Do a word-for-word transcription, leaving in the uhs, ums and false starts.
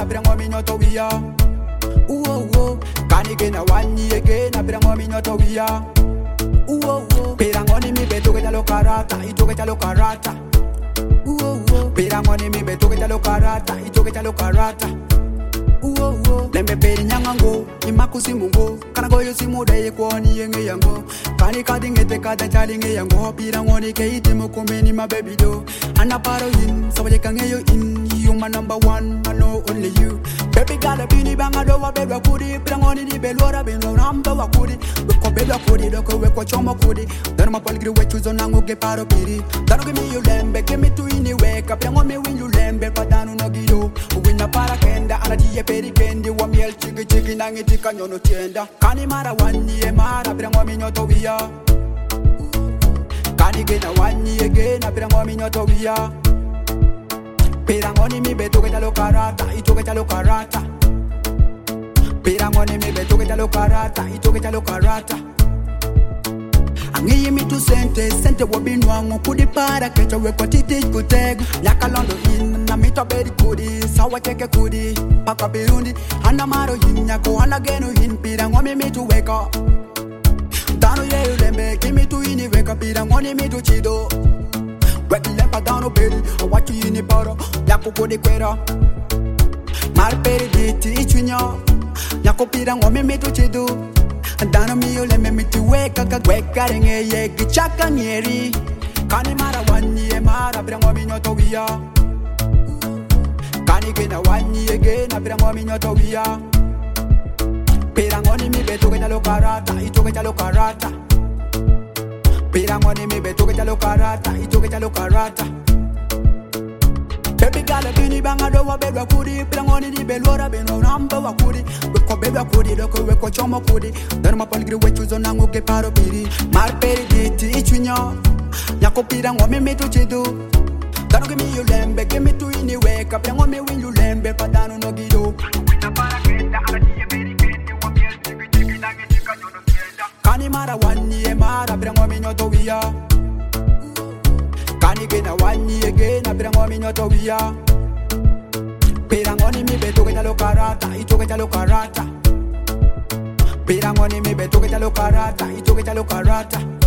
mara pirango minyoto wia. Uo uo, kani gena wani again, pirango minyoto wia. Uo uo, pirango ni mi beto ke talo karata, ito ke talo karata. Uo uo, pirango ni mi beto ke talo karata, ito ke talo karata. Uo uo, lembe peri nyangango, imakusi mungo, kana goyo simuda ye kwani yenge yango. Kani kadi ngete kada chali nge yango, pirango ni ke iti mukumbe ni my baby do. Ana paro in, sabaje kange yo in, you my number one, I know only you. Baby gala bini banga do wa bebe kudi, pirango ni di belora bino namba wa kudi. Weko bebe kudi, doko weko chomo kudi. Dano ma palgri wechu zonango ge paro piri. Dano give me you lembe, give me to ini weka, pirango me win you lembe, padano no gido. Wina para kenda, ana diye peri kendi, wa miel chiki chiki nangi tika nyono tienda. Kani mara wani e mara, pirango mi nyoto wia. Kani gena wani e gena, pirango mi nyoto wia. Pirango ni mi beto ke talo karata, ito ke talo karata. Pirango ni mi beto ke talo karata, ito ke talo karata. Angi mi tu sente, sente wabinwangu kudi para kecha wekwa titi kutegu. Nyaka londo in, na mito bedi kudi, sawa cheke kudi, paka birundi. Hana maro yin, nyako hana genu hin, pirango mi mi tu weka. Dano ye ulembe, kimi tu ini weka, pirango ni mi tu chido. Wek lempa dano bedi, awachu yini paro, nyako kudi kwera. Mar peri diti ichunyo, nyako pirango mi mi tu chido. Dano mi yo le me mi tu weka ka weka renge ye gichaka nieri. Kani mara wani e mara pirango mi nyoto wia. Kani gena wani e gena pirango mi nyoto wia. Pirango ni mi beto ke talo karata, ito ke talo karata. Pirango ni mi beto ke talo karata, ito ke talo karata. Baby gala bini banga do wa bebe kudi, pirango ni di belora beno namba wa kudi. Weko bebe kudi, doko weko chomo kudi. Dano ma paligri wechu zonango ge paro piri. Mar peri diti ichunyo, nyako pirango mi mi tu chidu. Dano give me you lembe, give me tu ini weka, pirango mi win you lembe, padano no gido. Kani mara wani e mara, pirango mi nyoto wia. Kani gena wani e gena, pirango mi nyoto wia. Pirango ni mi beto ke talo karata, ito ke talo karata. Pirango ni mi beto ke talo karata, ito ke talo karata.